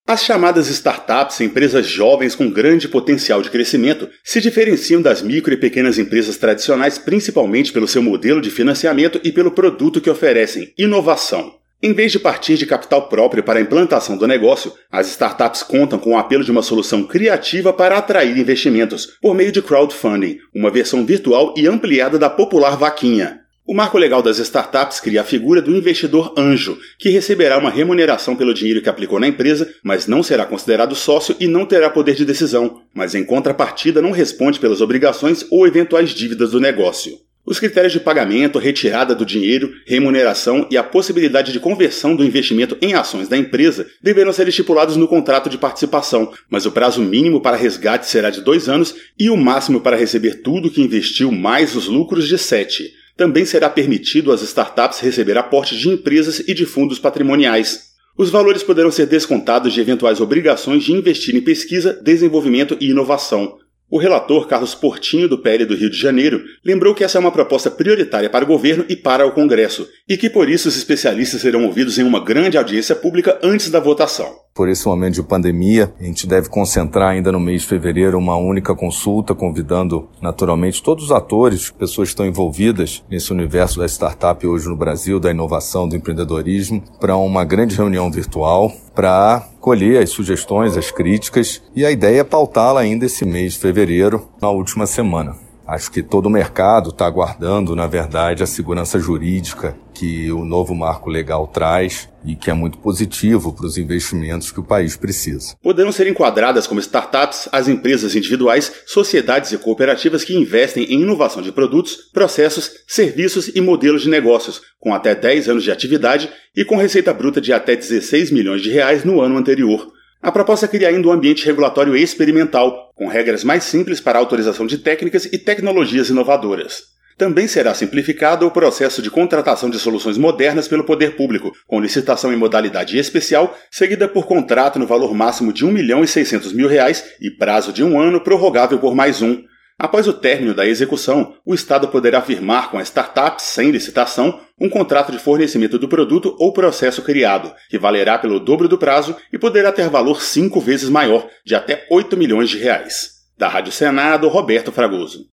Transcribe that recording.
As chamadas startups, empresas jovens com grande potencial de crescimento, se diferenciam das micro e pequenas empresas tradicionais principalmente pelo seu modelo de financiamento e pelo produto que oferecem, inovação. Em vez de partir de capital próprio para a implantação do negócio, as startups contam com o apelo de uma solução criativa para atrair investimentos, por meio de crowdfunding, uma versão virtual e ampliada da popular vaquinha. O marco legal das startups cria a figura do investidor anjo, que receberá uma remuneração pelo dinheiro que aplicou na empresa, mas não será considerado sócio e não terá poder de decisão, mas em contrapartida não responde pelas obrigações ou eventuais dívidas do negócio. Os critérios de pagamento, retirada do dinheiro, remuneração e a possibilidade de conversão do investimento em ações da empresa deverão ser estipulados no contrato de participação, mas o prazo mínimo para resgate será de 2 anos e o máximo para receber tudo que investiu mais os lucros de 7. Também será permitido às startups receber aportes de empresas e de fundos patrimoniais. Os valores poderão ser descontados de eventuais obrigações de investir em pesquisa, desenvolvimento e inovação. O relator Carlos Portinho, do PL do Rio de Janeiro, lembrou que essa é uma proposta prioritária para o governo e para o Congresso, e que por isso os especialistas serão ouvidos em uma grande audiência pública antes da votação. Por esse momento de pandemia, a gente deve concentrar ainda no mês de fevereiro uma única consulta, convidando naturalmente todos os atores, pessoas que estão envolvidas nesse universo da startup hoje no Brasil, da inovação, do empreendedorismo, para uma grande reunião virtual, para colher as sugestões, as críticas, e a ideia é pautá-la ainda esse mês de fevereiro, na última semana. Acho que todo o mercado está aguardando, na verdade, a segurança jurídica que o novo marco legal traz e que é muito positivo para os investimentos que o país precisa. Poderão ser enquadradas como startups as empresas individuais, sociedades e cooperativas que investem em inovação de produtos, processos, serviços e modelos de negócios, com até 10 anos de atividade e com receita bruta de até 16 milhões de reais no ano anterior. A proposta cria ainda um ambiente regulatório experimental, com regras mais simples para a autorização de técnicas e tecnologias inovadoras. Também será simplificado o processo de contratação de soluções modernas pelo poder público, com licitação em modalidade especial, seguida por contrato no valor máximo de R$ 1.600.000 e prazo de 1 ano prorrogável por mais 1. Após o término da execução, o Estado poderá firmar com a startup, sem licitação, um contrato de fornecimento do produto ou processo criado, que valerá pelo dobro do prazo e poderá ter valor 5 vezes maior, de até R$ 8 milhões. Da Rádio Senado, Roberto Fragoso.